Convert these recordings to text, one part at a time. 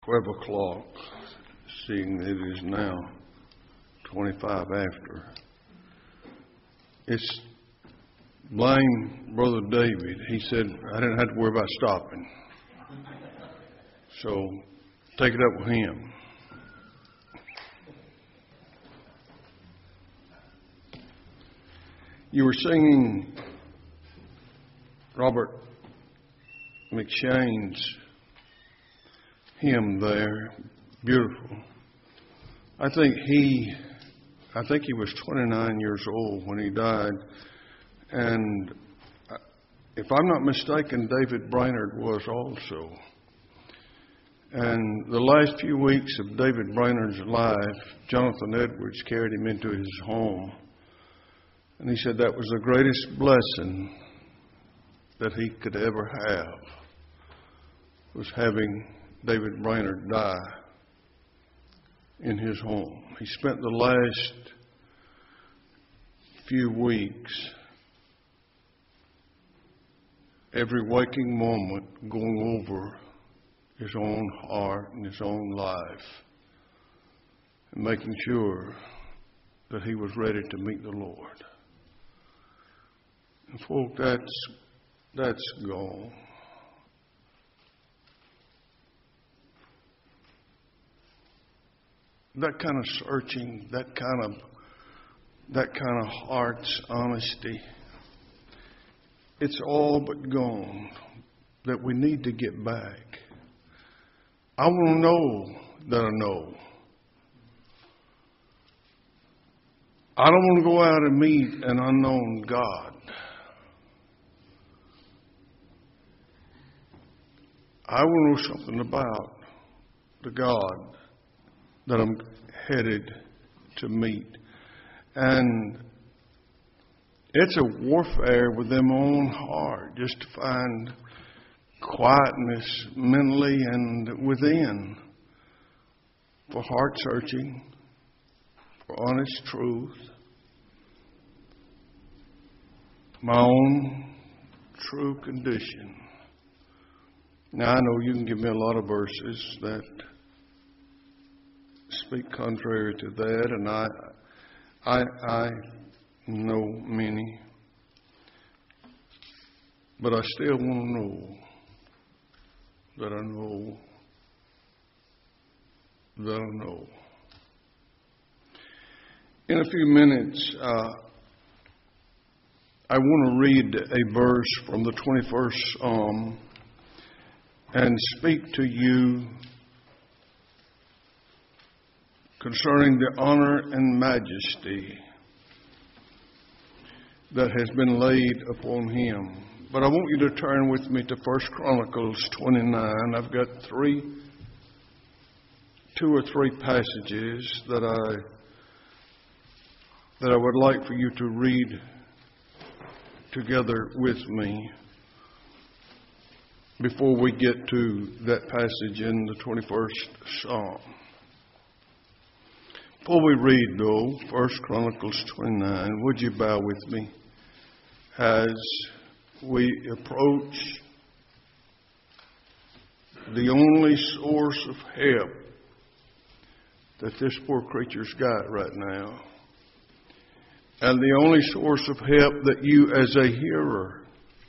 12 o'clock, seeing it is now 25 after. It's blame Brother David. He said I didn't have to worry about stopping. So take it up with him. You were singing Robert McShane's hymn there, beautiful. I think he was 29 years old when he died, and if I'm not mistaken, David Brainerd was also. And the last few weeks of David Brainerd's life, Jonathan Edwards carried him into his home, and he said that was the greatest blessing that he could ever have, was having David Brainerd die in his home. He spent the last few weeks, every waking moment, going over his own heart and his own life and making sure that he was ready to meet the Lord. And folk, that's gone. That kind of searching, that kind of heart's honesty, it's all but gone. That we need to get back. I want to know that I know. I don't want to go out and meet an unknown God. I want to know something about the God that I'm headed to meet. And it's a warfare within my own heart just to find quietness mentally and within for heart searching, for honest truth, my own true condition. Now I know you can give me a lot of verses that speak contrary to that, and I know many, but I still want to know that I know that I know. In a few minutes, I want to read a verse from the 21st Psalm and speak to you concerning the honor and majesty that has been laid upon him. But I want you to turn with me to 1 Chronicles 29. I've got two or three passages that I would like for you to read together with me before we get to that passage in the 21st Psalm. Before we read, though, 1 Chronicles 29, would you bow with me as we approach the only source of help that this poor creature's got right now, and the only source of help that you as a hearer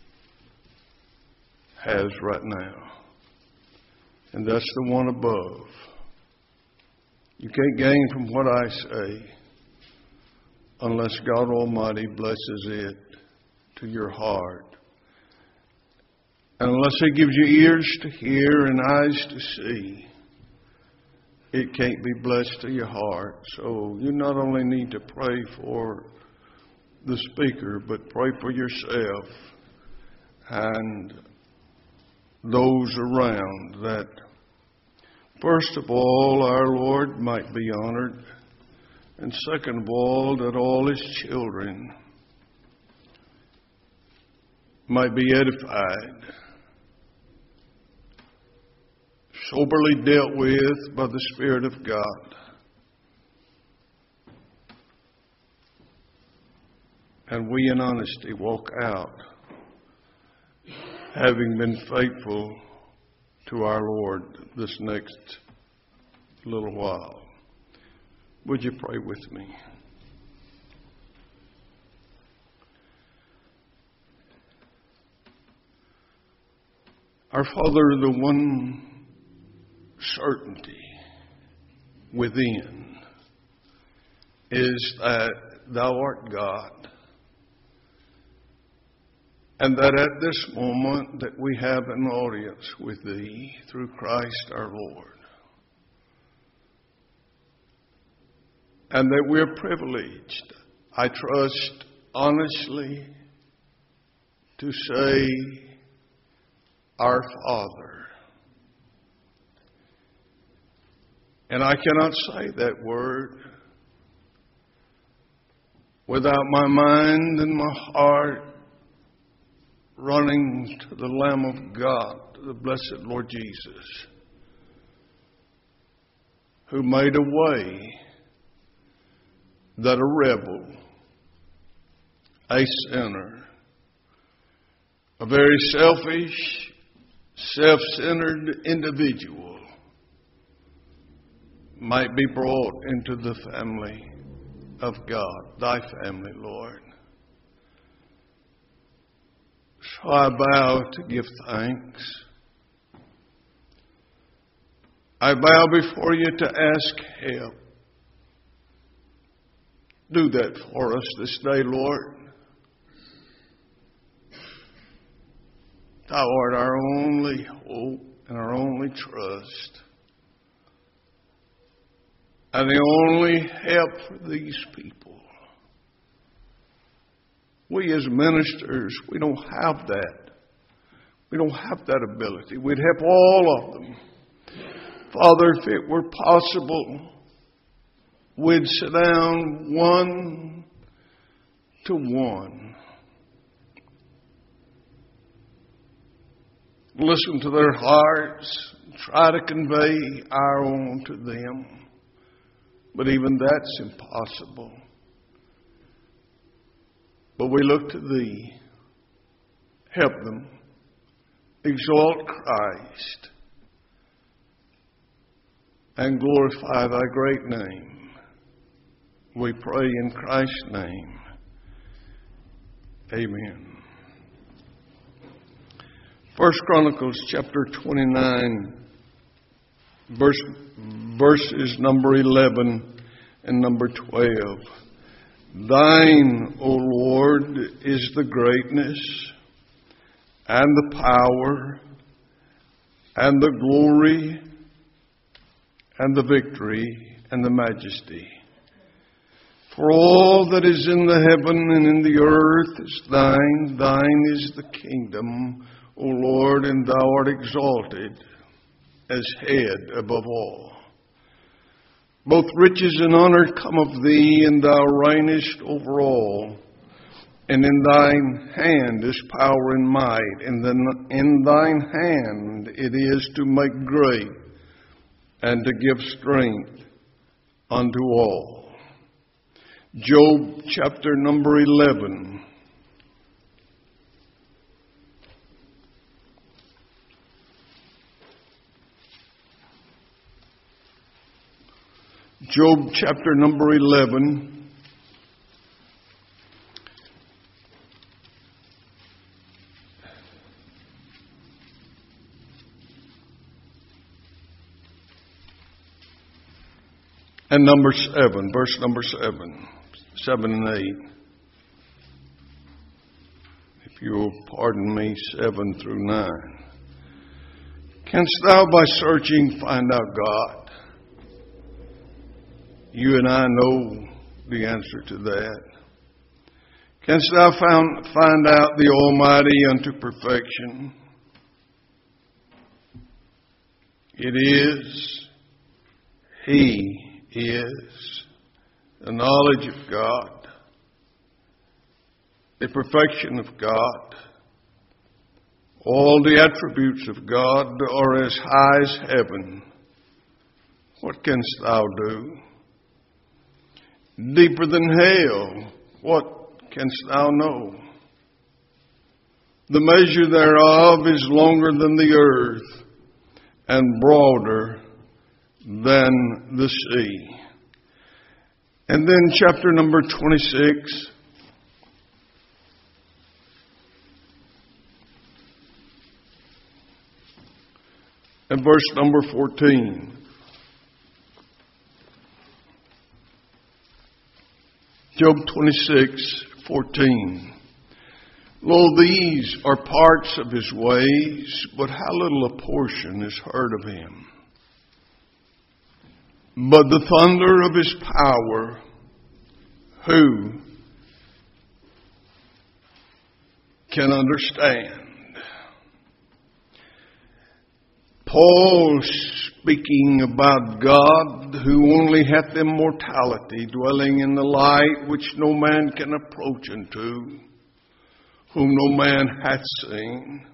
has right now, and that's the one above. You can't gain from what I say unless God Almighty blesses it to your heart. And unless He gives you ears to hear and eyes to see, it can't be blessed to your heart. So you not only need to pray for the speaker, but pray for yourself and those around, that first of all, our Lord might be honored, and second of all, that all His children might be edified, soberly dealt with by the Spirit of God, and we in honesty walk out having been faithful to our Lord this next little while. Would you pray with me? Our Father, the one certainty within is that Thou art God, and that at this moment that we have an audience with Thee through Christ our Lord, and that we're privileged, I trust honestly, to say, Our Father. And I cannot say that word without my mind and my heart running to the Lamb of God, to the blessed Lord Jesus, who made a way that a rebel, a sinner, a very selfish, self-centered individual might be brought into the family of God, Thy family, Lord. So I bow to give thanks. I bow before you to ask help. Do that for us this day, Lord. Thou art our only hope and our only trust, and the only help for these people. We as ministers, we don't have that. We don't have that ability. We'd help all of them. Father, if it were possible, we'd sit down one to one. Listen to their hearts, try to convey our own to them. But even that's impossible. But we look to Thee. Help them. Exalt Christ. And glorify Thy great name. We pray in Christ's name. Amen. 1 Chronicles chapter 29, verses number 11 and number 12. Thine, O Lord, is the greatness and the power and the glory and the victory and the majesty. For all that is in the heaven and in the earth is thine. Thine is the kingdom, O Lord, and Thou art exalted as head above all. Both riches and honor come of Thee, and Thou reignest over all. And in Thine hand is power and might, and in Thine hand it is to make great and to give strength unto all. Job chapter number 11. Job chapter number 11. And number 7, verse number 7, 7 and 8. If you will pardon me, 7 through 9. Canst thou by searching find out God? You and I know the answer to that. Canst thou find out the Almighty unto perfection? It is, He is the knowledge of God, the perfection of God. All the attributes of God are as high as heaven. What canst thou do? Deeper than hell, what canst thou know? The measure thereof is longer than the earth, and broader than the sea. And then chapter number 26. And verse number 14. Job 26:14. Lo, these are parts of his ways, but how little a portion is heard of him. But the thunder of his power, who can understand? Paul speaking about God, who only hath immortality, dwelling in the light which no man can approach unto, whom no man hath seen,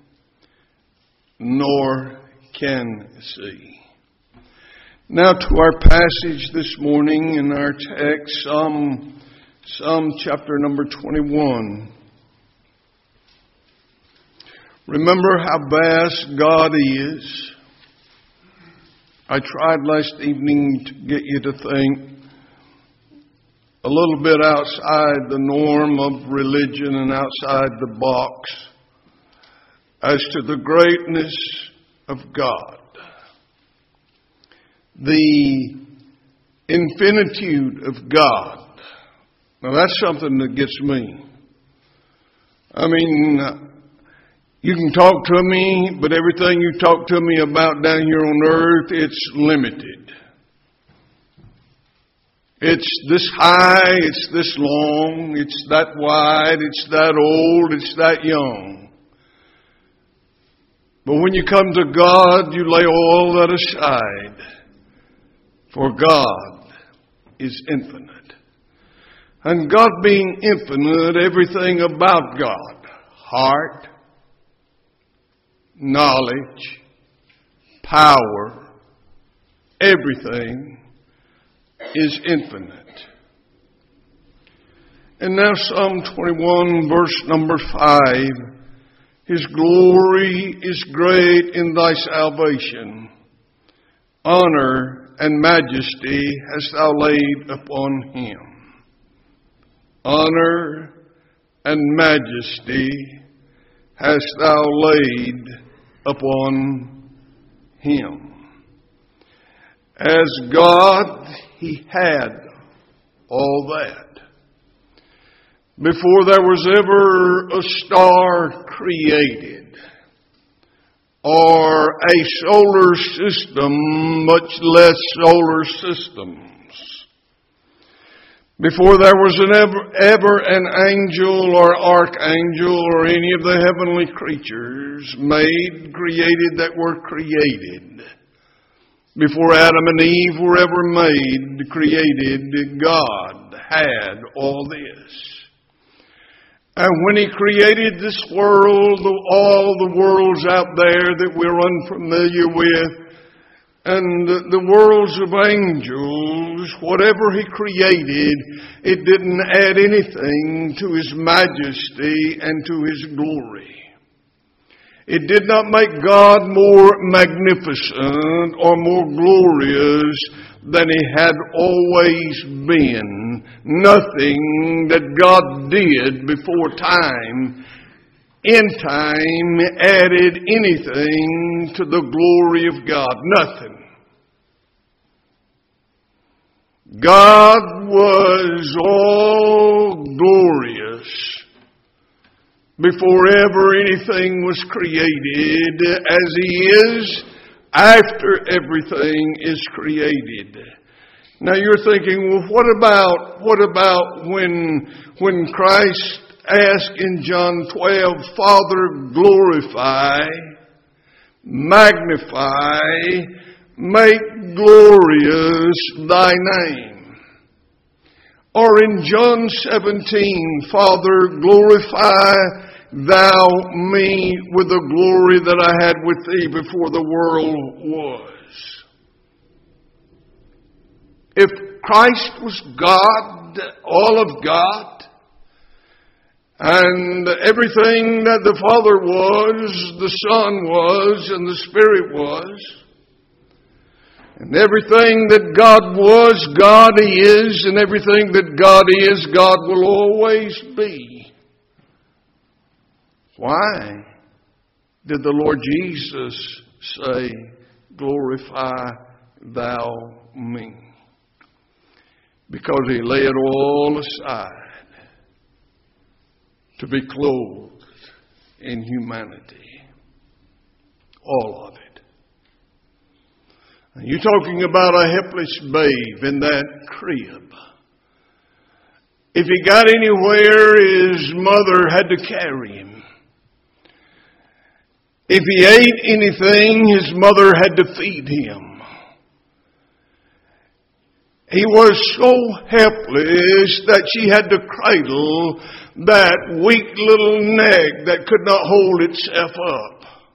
nor can see. Now to our passage this morning in our text, Psalm chapter number 21. Remember how vast God is. I tried last evening to get you to think a little bit outside the norm of religion and outside the box as to the greatness of God. The infinitude of God. Now that's something that gets me. I mean, you can talk to me, but everything you talk to me about down here on earth, it's limited. It's this high, it's this long, it's that wide, it's that old, it's that young. But when you come to God, you lay all that aside. For God is infinite. And God being infinite, everything about God, heart, knowledge, power, everything is infinite. And now Psalm 21 verse number 5. His glory is great in thy salvation. Honor and majesty hast thou laid upon him. Honor and majesty hast thou laid upon him. As God, he had all that. Before there was ever a star created, or a solar system, much less solar systems. Before there was ever an angel or archangel or any of the heavenly creatures created that were created. Before Adam and Eve were ever made, created, God had all this. And when he created this world, all the worlds out there that we're unfamiliar with, and the worlds of angels, whatever he created, it didn't add anything to his majesty and to his glory. It did not make God more magnificent or more glorious than he had always been. Nothing that God did before time, in time, added anything to the glory of God. Nothing. God was all glorious before ever anything was created, as he is after everything is created. Now you're thinking, well, what about when Christ asked in John 12, Father, glorify, magnify, make glorious thy name. Or in John 17, Father, glorify thou me with the glory that I had with thee before the world was. If Christ was God, all of God, and everything that the Father was, the Son was, and the Spirit was, And everything that God was, God is. And everything that God is, God will always be. Why did the Lord Jesus say, glorify thou me? Because He laid all aside to be clothed in humanity. All of it. You're talking about a helpless babe in that crib. If he got anywhere, his mother had to carry him. If he ate anything, his mother had to feed him. He was so helpless that she had to cradle that weak little neck that could not hold itself up.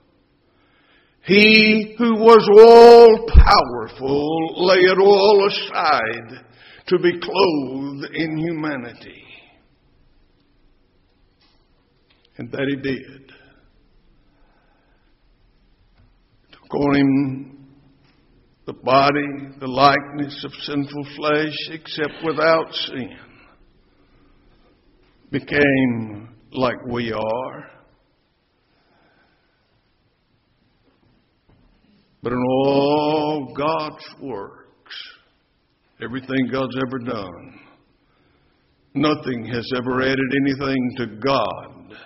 He who was all powerful laid it all aside to be clothed in humanity. And that He did. Took on Him the body, the likeness of sinful flesh, except without sin. Became like we are. But in all God's works, everything God's ever done, nothing has ever added anything to God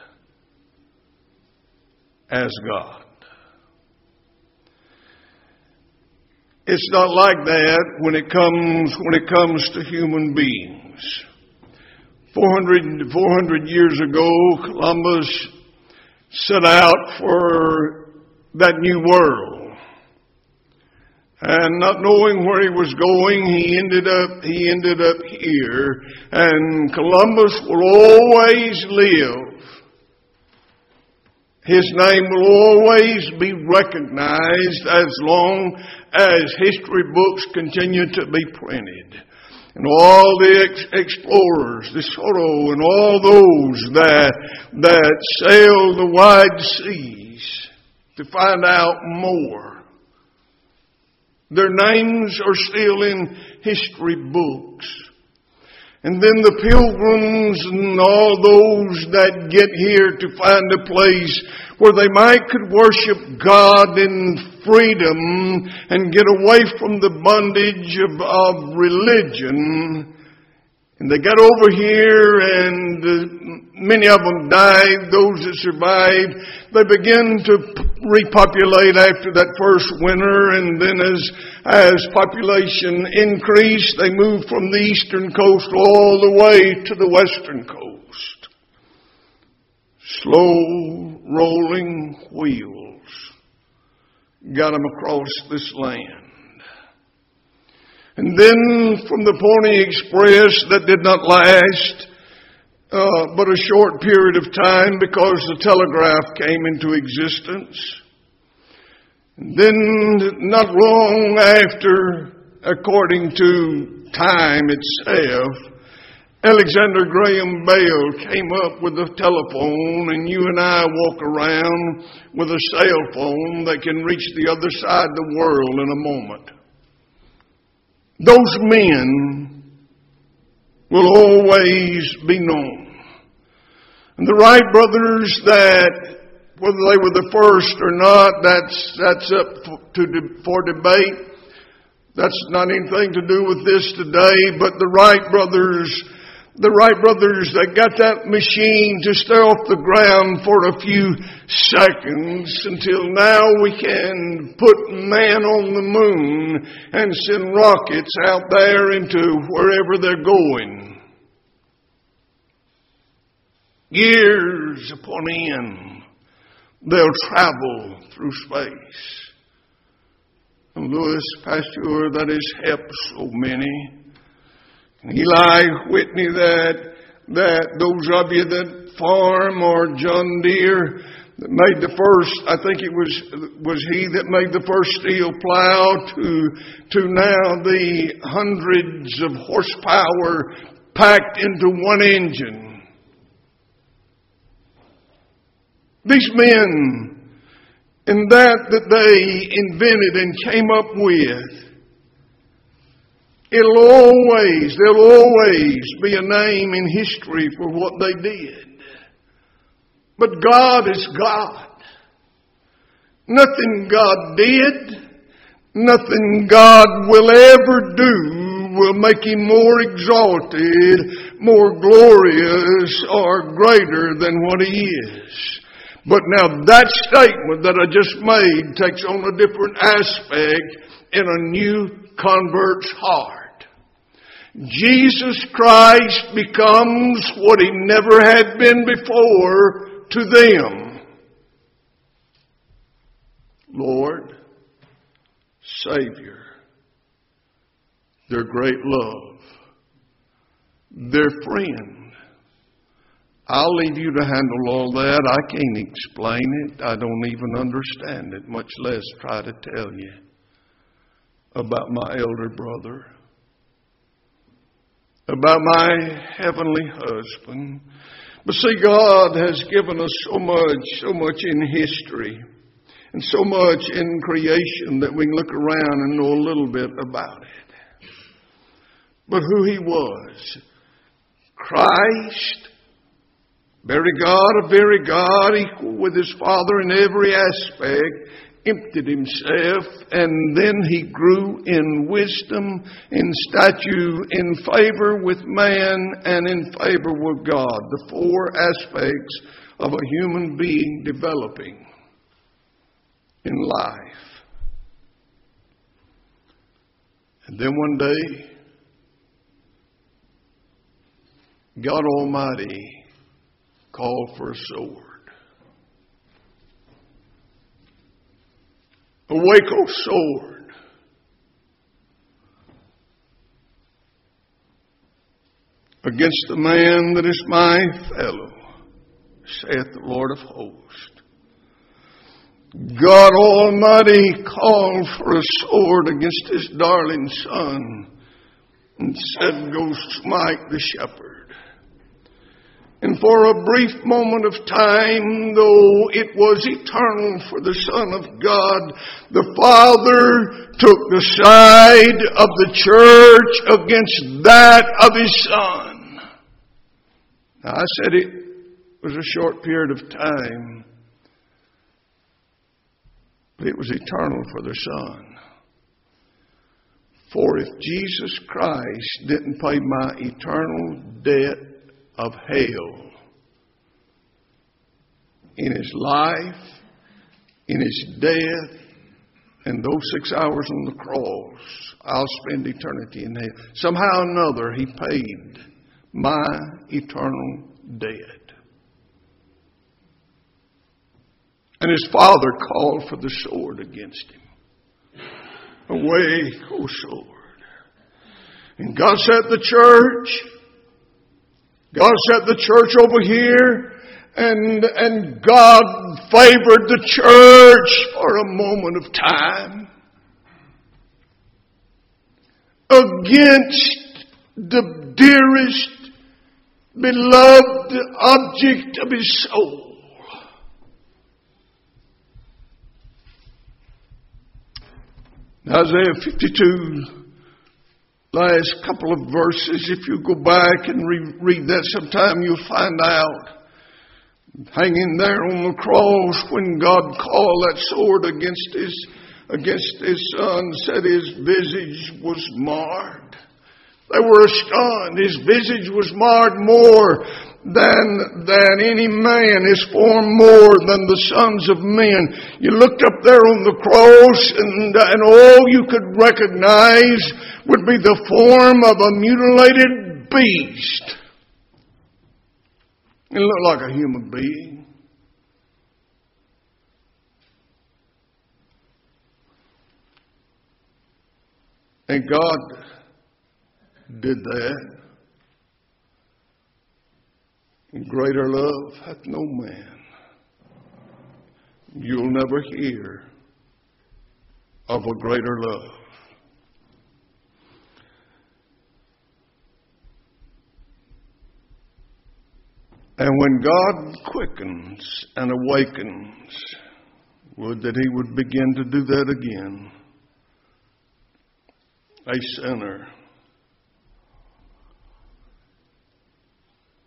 as God. It's not like that when it comes to human beings. 400 years ago, Columbus set out for that new world. And not knowing where he was going, he ended up here. And Columbus will always live. His name will always be recognized as long as history books continue to be printed. And all the explorers, the Soto, and all those that sailed the wide seas to find out more. Their names are still in history books. And then the pilgrims and all those that get here to find a place where they could worship God in freedom and get away from the bondage of religion. And they got over here, and many of them died. Those that survived, they began to repopulate after that first winter. And then as population increased, they moved from the eastern coast all the way to the western coast. Slow rolling wheels got them across this land. And then from the Pony Express, that did not last but a short period of time because the telegraph came into existence. And then not long after, according to time itself, Alexander Graham Bell came up with a telephone, and you and I walk around with a cell phone that can reach the other side of the world in a moment. Those men will always be known. And the Wright brothers, that whether they were the first or not, that's up for debate. That's not anything to do with this today, but the Wright brothers that got that machine to stay off the ground for a few seconds until now we can put man on the moon and send rockets out there into wherever they're going. Years upon end, they'll travel through space. And Louis Pasteur, that has helped so many. Eli Whitney, that those of you that farm, or John Deere that made the first, I think it was he that made the first steel plow, to now the hundreds of horsepower packed into one engine. These men, and that they invented and came up with, There'll always be a name in history for what they did. But God is God. Nothing God did, nothing God will ever do will make Him more exalted, more glorious, or greater than what He is. But now that statement that I just made takes on a different aspect in a new convert's heart. Jesus Christ becomes what He never had been before to them. Lord, Savior, their great love, their friend. I'll leave you to handle all that. I can't explain it. I don't even understand it, much less try to tell you about my elder brother, about my heavenly husband. But see, God has given us so much in history and so much in creation that we can look around and know a little bit about it. But who He was, Christ, very God, equal with His Father in every aspect, emptied Himself, and then He grew in wisdom, in stature, in favor with man, and in favor with God. The four aspects of a human being developing in life. And then one day, God Almighty called for a sword. A Waco sword. Against the man that is my fellow, saith the Lord of hosts. God Almighty called for a sword against His darling Son and said, go smite the shepherd. And for a brief moment of time, though it was eternal for the Son of God, the Father took the side of the church against that of His Son. Now, I said it was a short period of time, but it was eternal for the Son. For if Jesus Christ didn't pay my eternal debt of hell in His life, in His death, and those 6 hours on the cross, I'll spend eternity in hell. Somehow or another, He paid my eternal debt. And His Father called for the sword against Him. Away, O sword. And God set the church. God set the church over here, and God favored the church for a moment of time against the dearest, beloved object of His soul. Isaiah 52, last couple of verses, if you go back and read that sometime, you'll find out. Hanging there on the cross when God called that sword against His Son, said His visage was marred. They were astonished. His visage was marred more than any man, His form more than the sons of men. You looked up there on the cross and all you could recognize would be the form of a mutilated beast. It looked like a human being. And God did that. And greater love hath no man. You'll never hear of a greater love. And when God quickens and awakens, would that He would begin to do that again. A sinner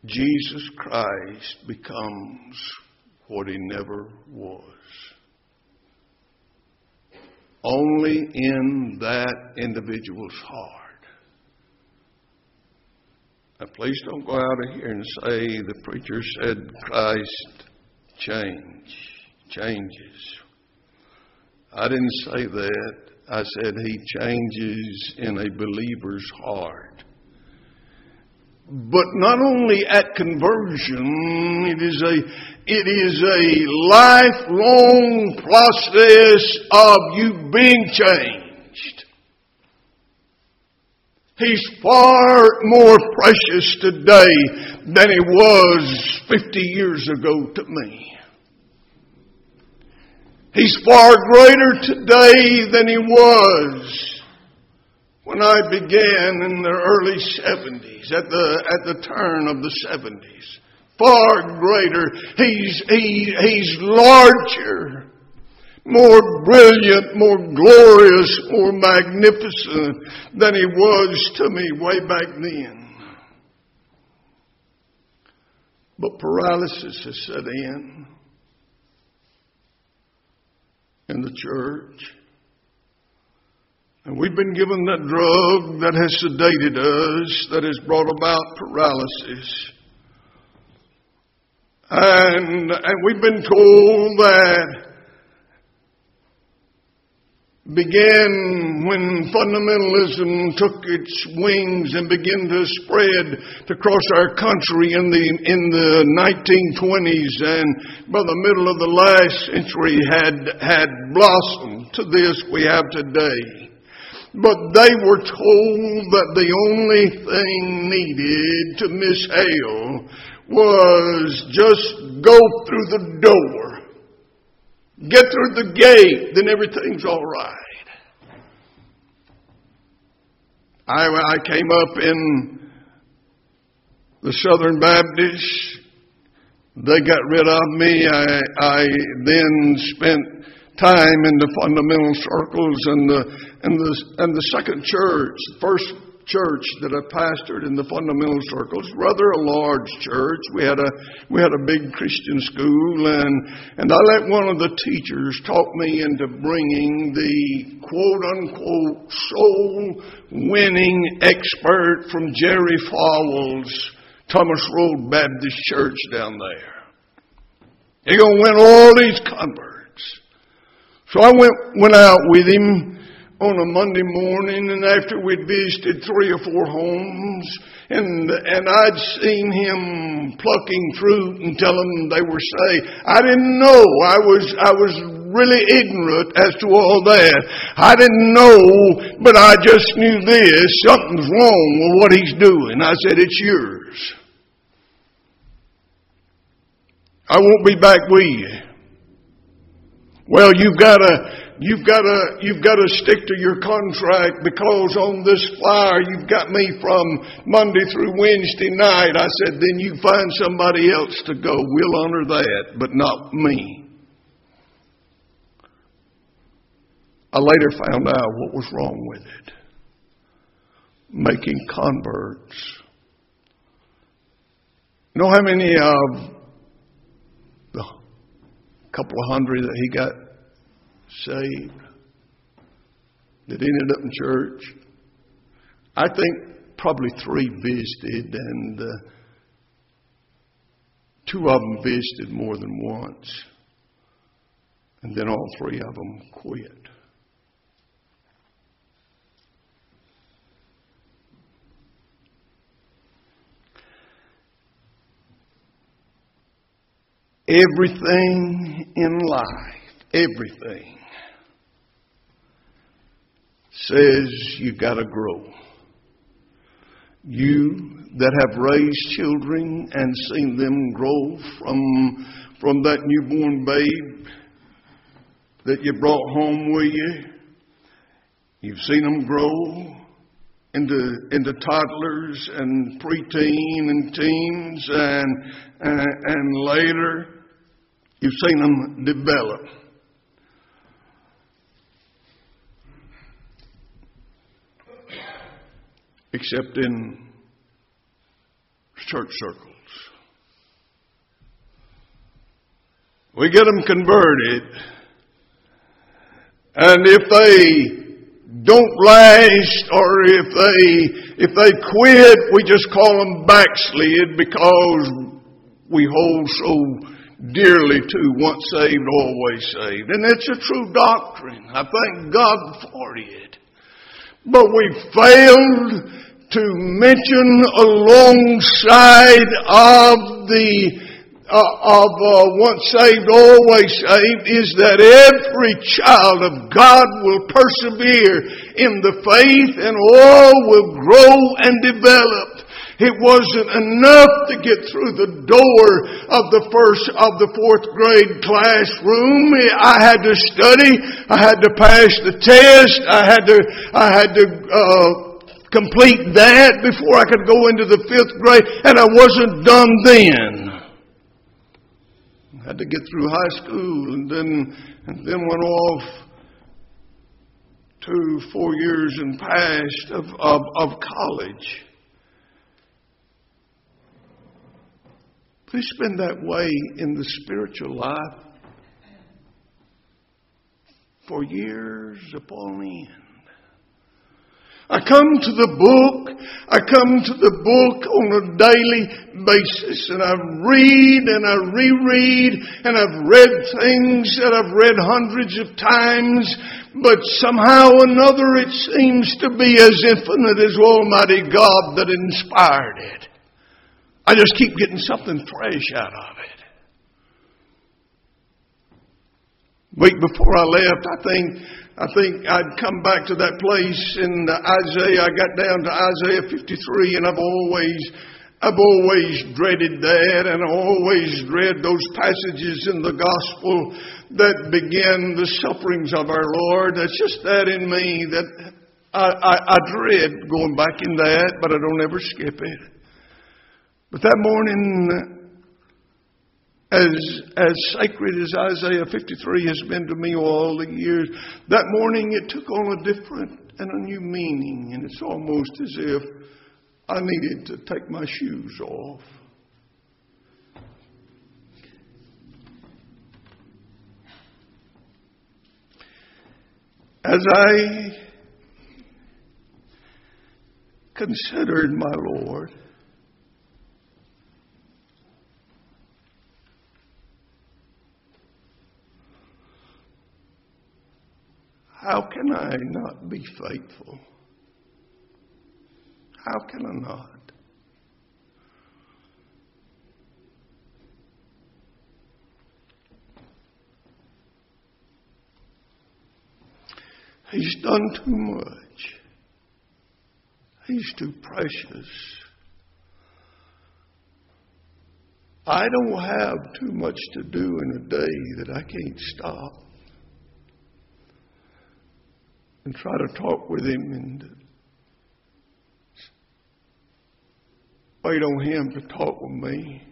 Jesus Christ becomes what he never was. Only in that individual's heart. Now, please don't go out of here and say the preacher said Christ changes. I didn't say that. I said he changes in a believer's heart. But not only at conversion, it is a lifelong process of you being changed. He's far more precious today than he was 50 years ago to me. He's far greater today than he was when I began in the early 70s, at the turn of the 70s. Far greater. He's larger, more brilliant, more glorious, more magnificent than he was to me way back then. But paralysis has set in the church. And we've been given that drug that has sedated us, that has brought about paralysis. And we've been told that began when fundamentalism took its wings and began to spread across our country in the 1920s, and by the middle of the last century had blossomed to this we have today. But they were told that the only thing needed to miss hell was just go through the door. Get through the gate, then everything's all right. I came up in the Southern Baptists. They got rid of me. I then spent time in the fundamental circles and the second church, the first church that I pastored in the fundamental circles, rather a large church. We had a big Christian school, and I let one of the teachers talk me into bringing the quote unquote soul winning expert from Jerry Falwell's Thomas Road Baptist Church down there. He's gonna win all these converts. So I went out with him on a Monday morning, and after we'd visited 3 or 4 homes, and I'd seen him plucking fruit and telling them they were saved. I didn't know. I was really ignorant as to all that. I didn't know, but I just knew this. Something's wrong with what he's doing. I said, it's yours. I won't be back with you. Well, you've got to stick to your contract, because on this flyer you've got me from Monday through Wednesday night. I said, then you find somebody else to go. We'll honor that, but not me. I later found out what was wrong with it. Making converts. You know how many of the couple of hundred that he got saved that ended up in church? I think probably 3 visited, and 2 of them visited more than once, and then all 3 of them quit. Everything in life, everything says you got to grow. You that have raised children and seen them grow from that newborn babe that you brought home with you, you've seen them grow into toddlers and preteen and teens and later. You've seen them develop. Except in church circles. We get them converted. And if they don't last, or if they quit, we just call them backslid, because we hold so dearly to once saved, always saved. And it's a true doctrine. I thank God for it. But we failed to mention alongside of once saved, always saved, is that every child of God will persevere in the faith, and all will grow and develop. It wasn't enough to get through the door of the fourth grade classroom. I had to study. I had to pass the test. I had to complete that before I could go into the 5th grade, and I wasn't done then. I had to get through high school, and then went off to 4 years and past of college. Please spend that way in the spiritual life for years upon end. I come to the book on a daily basis, and I read and I reread, and I've read things that I've read hundreds of times, but somehow or another it seems to be as infinite as Almighty God that inspired it. I just keep getting something fresh out of it. Week before I left, I think I'd come back to that place in Isaiah. I got down to Isaiah 53, and I've always dreaded that, and I always dread those passages in the gospel that begin the sufferings of our Lord. That's just that in me, that I dread going back in that, but I don't ever skip it. But that morning, as sacred as Isaiah 53 has been to me all the years, that morning it took on a different and a new meaning. And it's almost as if I needed to take my shoes off. As I considered my Lord, how can I not be faithful? How can I not? He's done too much. He's too precious. I don't have too much to do in a day that I can't stop and try to talk with Him and wait on Him to talk with me.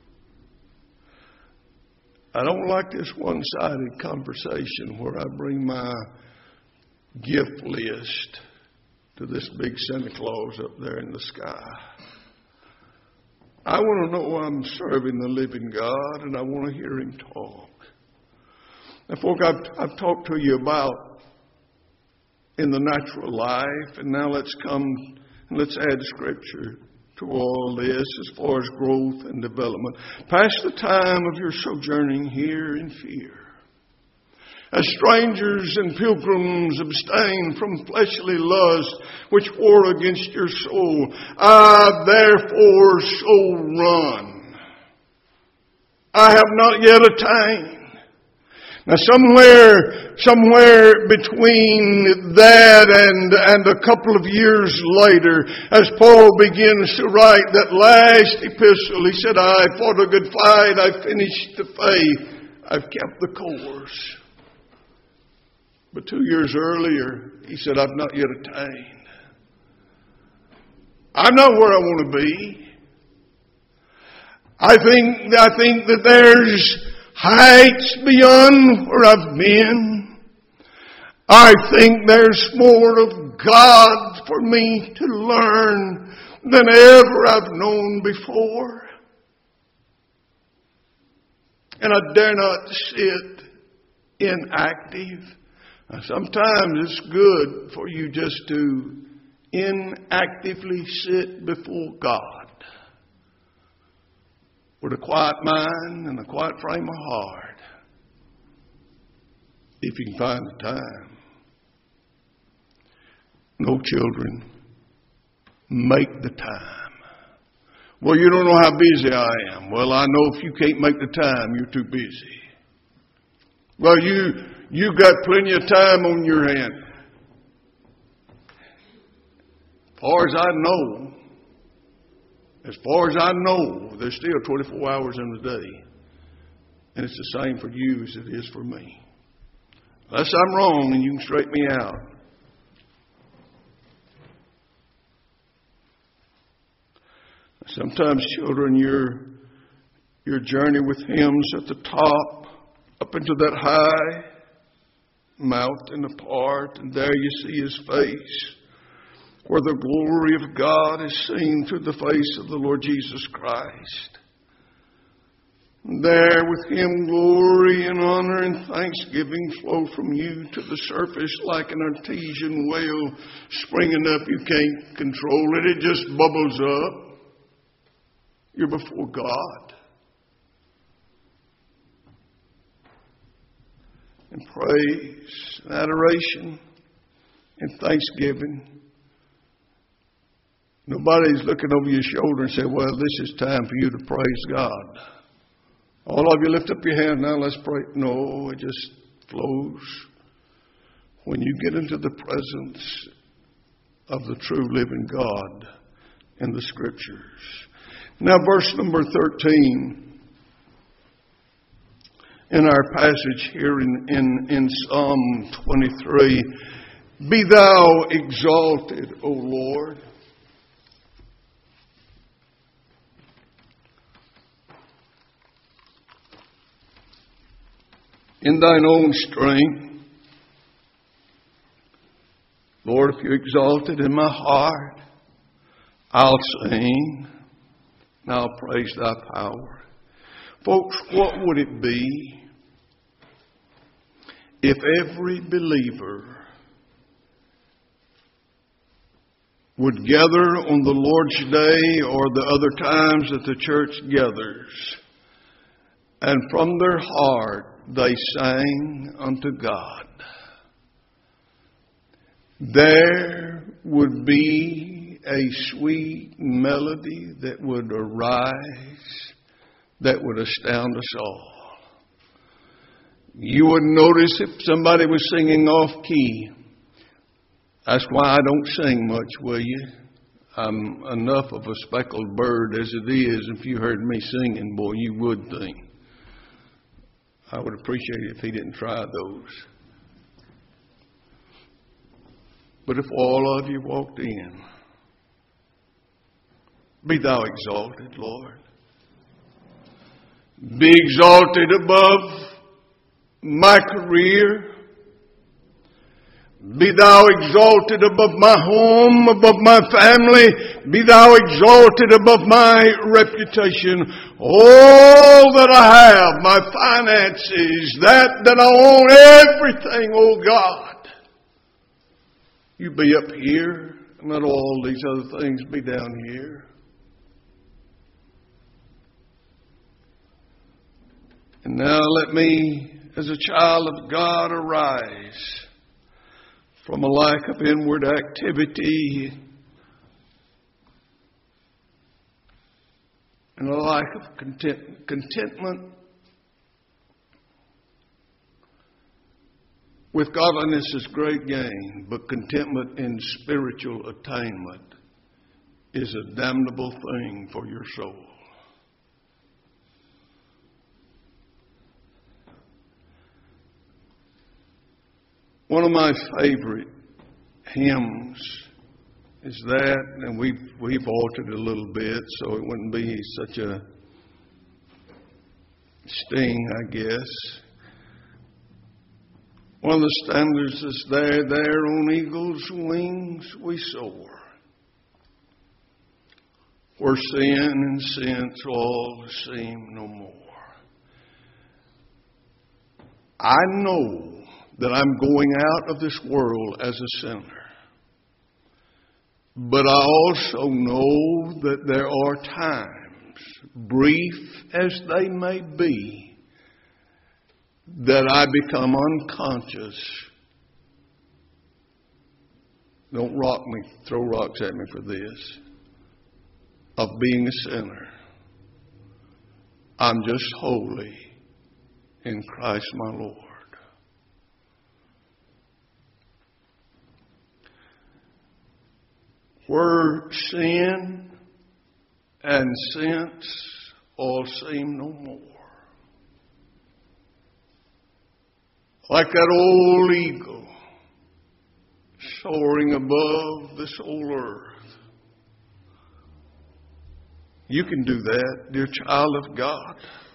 I don't like this one-sided conversation where I bring my gift list to this big Santa Claus up there in the sky. I want to know I'm serving the living God, and I want to hear Him talk. Now, folk, I've talked to you about in the natural life, and now let's come and let's add Scripture to all this as far as growth and development. Pass the time of your sojourning here in fear. As strangers and pilgrims, abstain from fleshly lust which war against your soul. I therefore so run. I have not yet attained. Now somewhere between that and a couple of years later, as Paul begins to write that last epistle, he said, I fought a good fight, I finished the faith, I've kept the course. But 2 years earlier, he said, I've not yet attained. I'm not where I want to be. I think that there's heights beyond where I've been. I think there's more of God for me to learn than ever I've known before. and I dare not sit inactive. Now, sometimes it's good for you just to inactively sit before God with a quiet mind and a quiet frame of heart, if you can find the time. No, children, make the time. Well, you don't know how busy I am. Well, I know if you can't make the time, you're too busy. Well, you got plenty of time on your hand. As far as I know, there's still 24 hours in the day. And it's the same for you as it is for me. Unless I'm wrong and you can straighten me out. Sometimes, children, your journey with Him's at the top, up into that high mountain apart, and there you see His face, where the glory of God is seen through the face of the Lord Jesus Christ. And there with Him, glory and honor and thanksgiving flow from you to the surface like an artesian well springing up. You can't control it. It just bubbles up. You're before God. And praise and adoration and thanksgiving. Nobody's looking over your shoulder and say, well, this is time for you to praise God. All of you lift up your hand now, let's pray. No, it just flows when you get into the presence of the true living God in the Scriptures. Now, verse number 13 in our passage here in Psalm 23. Be thou exalted, O Lord. In thine own strength. Lord, if you're exalted in my heart, I'll sing. And I'll praise thy power. Folks, what would it be if every believer would gather on the Lord's Day or the other times that the church gathers, and from their heart they sang unto God? There would be a sweet melody that would arise, that would astound us all. You would notice if somebody was singing off key. That's why I don't sing much, will you? I'm enough of a speckled bird as it is. If you heard me singing, boy, you would think. I would appreciate it if he didn't try those. But if all of you walked in, be thou exalted, Lord. Be exalted above my career. Be thou exalted above my home, above my family. Be thou exalted above my reputation. All that I have, my finances, that I own, everything, oh God. You be up here, and let all these other things be down here. And now let me, as a child of God, arise from a lack of inward activity and a lack of contentment with godliness is great gain, but contentment in spiritual attainment is a damnable thing for your soul. One of my favorite hymns is that, and we've altered it a little bit so it wouldn't be such a sting, I guess. One of the standards is there on eagle's wings we soar, where sin and sense all seem no more. I know that I'm going out of this world as a sinner. But I also know that there are times, brief as they may be, that I become unconscious. Don't rock me, throw rocks at me for this. Of being a sinner. I'm just holy in Christ my Lord. Where sin and sense all seem no more. Like that old eagle soaring above this old earth. You can do that, dear child of God.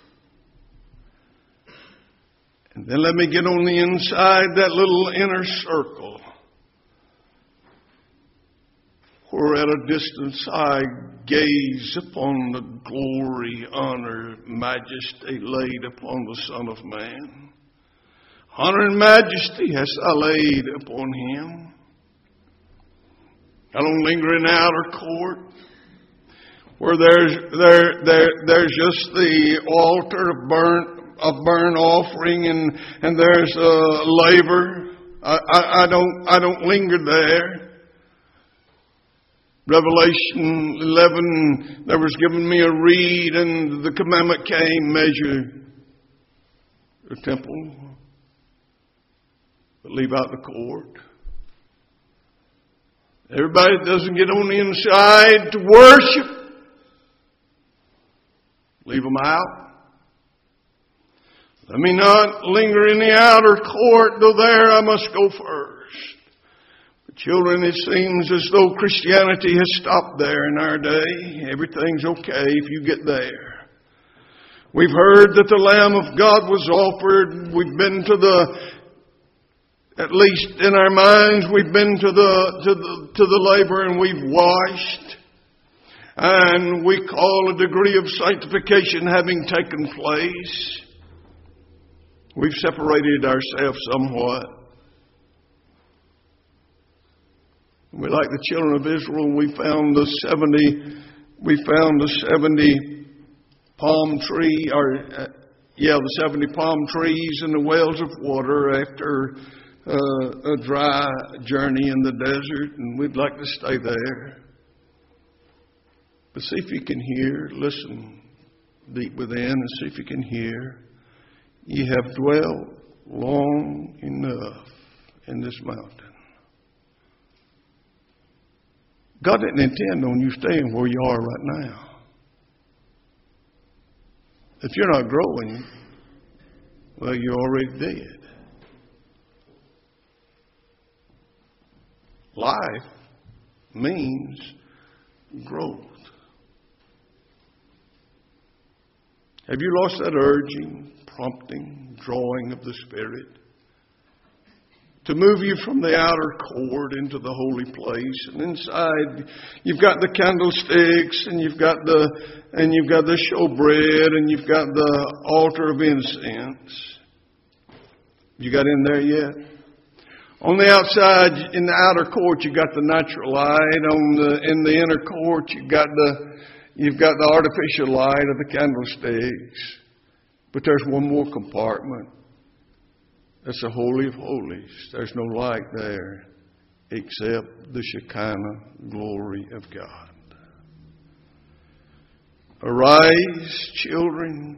And then let me get on the inside, that little inner circle, where at a distance I gaze upon the glory, honor, majesty laid upon the Son of Man. Honor and majesty hast thou laid upon him. I don't linger in the outer court, where there's just the altar of burnt offering and there's labor. I don't linger there. Revelation 11, there was given me a reed, and the commandment came, measure the temple, but leave out the court. Everybody that doesn't get on the inside to worship, leave them out. Let me not linger in the outer court, though there I must go first. But children, it seems as though Christianity has stopped there in our day. Everything's okay if you get there. We've heard that the Lamb of God was offered. We've been to at least in our minds, we've been to the laver and we've washed. And we call a degree of sanctification having taken place. We've separated ourselves somewhat. We, like the children of Israel, we found the 70 palm tree, the 70 palm trees and the wells of water after a dry journey in the desert, and we'd like to stay there. But see if you can hear, listen deep within and see if you can hear. Ye have dwelt long enough in this mountain. God didn't intend on you staying where you are right now. If you're not growing, well, you're already dead. Life means growth. Have you lost that urging, prompting, drawing of the Spirit to move you from the outer court into the holy place? And inside, you've got the candlesticks, and you've got the showbread, and you've got the altar of incense. You got in there yet? On the outside, in the outer court, you got the natural light. In the inner court, you've got the artificial light of the candlesticks. But there's one more compartment. That's the Holy of Holies. There's no light there except the Shekinah glory of God. Arise, children,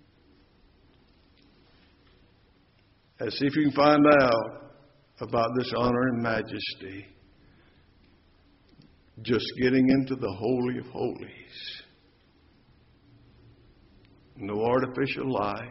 and see if you can find out about this honor and majesty. Just getting into the Holy of Holies. No artificial light.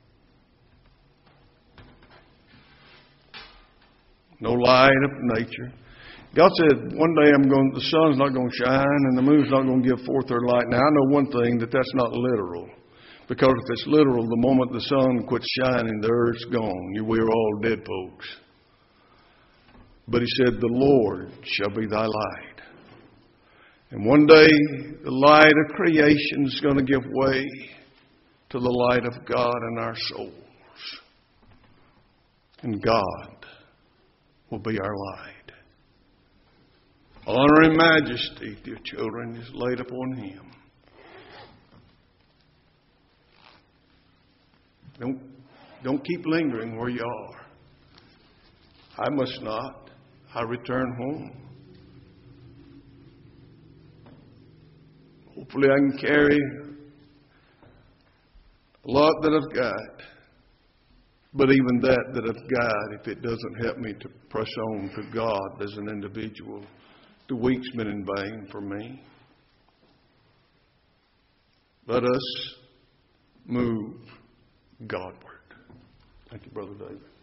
No light of nature. God said, one day the sun's not going to shine and the moon's not going to give forth their light. Now, I know one thing, that's not literal. Because if it's literal, the moment the sun quits shining, the earth's gone. We're all dead folks. But he said, the Lord shall be thy light. And one day, the light of creation is going to give way to the light of God in our souls. And God will be our light. Honor and majesty, dear children, is laid upon Him. Don't keep lingering where you are. I must not. I return home. Hopefully I can carry a lot that I've got. But even that I've got, if it doesn't help me to press on to God as an individual, the week's been in vain for me. Let us move Godward. Thank you, Brother David.